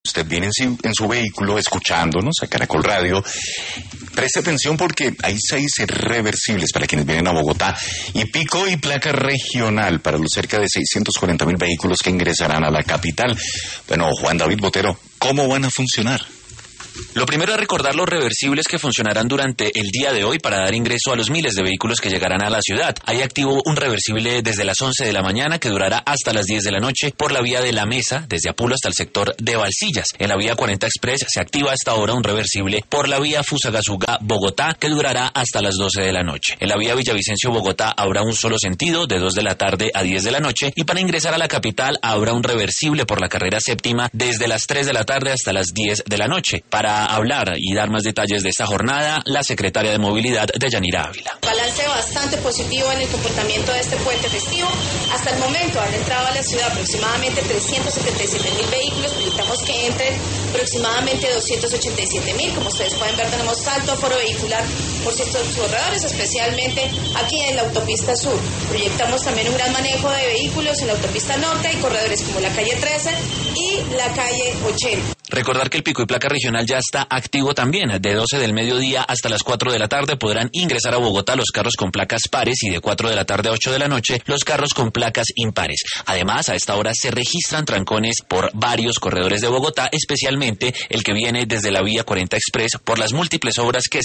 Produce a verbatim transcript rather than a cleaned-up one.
usted viene en su, en su vehículo escuchándonos a Caracol Radio, preste atención porque hay seis reversibles para quienes vienen a Bogotá y pico y placa regional para los cerca de seiscientos cuarenta mil vehículos que ingresarán a la capital. Bueno, Juan David Botero, ¿cómo van a funcionar? Lo primero es recordar los reversibles que funcionarán durante el día de hoy para dar ingreso a los miles de vehículos que llegarán a la ciudad. Hay activo un reversible desde las once de la mañana que durará hasta las diez de la noche por la vía de La Mesa, desde Apulo hasta el sector de Balsillas. En la vía cuarenta Express se activa a esta hora un reversible por la vía Fusagasugá-Bogotá que durará hasta las doce de la noche. En la vía Villavicencio-Bogotá habrá un solo sentido de dos de la tarde a diez de la noche y para ingresar a la capital habrá un reversible por la carrera séptima desde las tres de la tarde hasta las diez de la noche. Para hablar y dar más detalles de esta jornada, la secretaria de Movilidad, Deyanira Ávila. Balance bastante positivo en el comportamiento de este puente festivo. Hasta el momento han entrado a la ciudad aproximadamente trescientos setenta y siete mil vehículos, proyectamos que entren aproximadamente doscientos ochenta y siete mil. Como ustedes pueden ver, tenemos alto aforo vehicular por ciertos corredores, especialmente aquí en la autopista sur. Proyectamos también un gran manejo de vehículos en la autopista norte y corredores como la calle trece y la calle ochenta. Recordar que el pico y placa regional ya está activo también. De doce del mediodía hasta las cuatro de la tarde podrán ingresar a Bogotá los carros con placas pares y de cuatro de la tarde a ocho de la noche los carros con placas impares. Además, a esta hora se registran trancones por varios corredores de Bogotá, especialmente el que viene desde la vía cuarenta Express por las múltiples obras que